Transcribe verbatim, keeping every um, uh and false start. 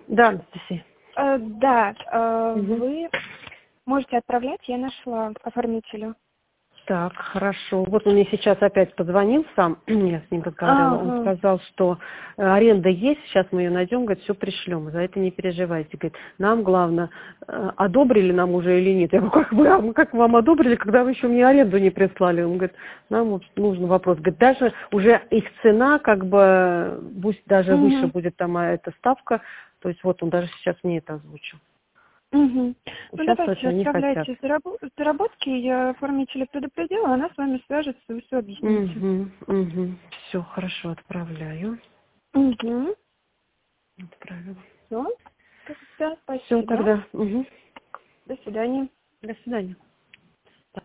Да, Анастасия. Э, да, э, Угу. вы можете отправлять, я нашла оформителю. Так, хорошо. Вот он мне сейчас опять позвонил сам, я с ним разговаривала. Он Ага. сказал, что э, аренда есть, сейчас мы ее найдем, говорит, все пришлем, за это не переживайте. Говорит, нам главное, э, одобрили нам уже или нет. Я говорю, как вы, а мы как вам одобрили, когда вы еще мне аренду не прислали? Он говорит, нам вот нужен вопрос. Говорит, даже уже их цена, как бы, пусть даже выше Угу. будет там а, эта ставка, то есть вот он даже сейчас мне это озвучил. Угу. Ну, Участвовать давайте они хотят. отправляйте зарабо- заработки, я оформителя предупредила, она с вами свяжется, вы все объясните. Угу, угу. Все, хорошо, отправляю. Угу. Отправила. Все. Да, Все спасибо. тогда. Угу. До свидания. До свидания.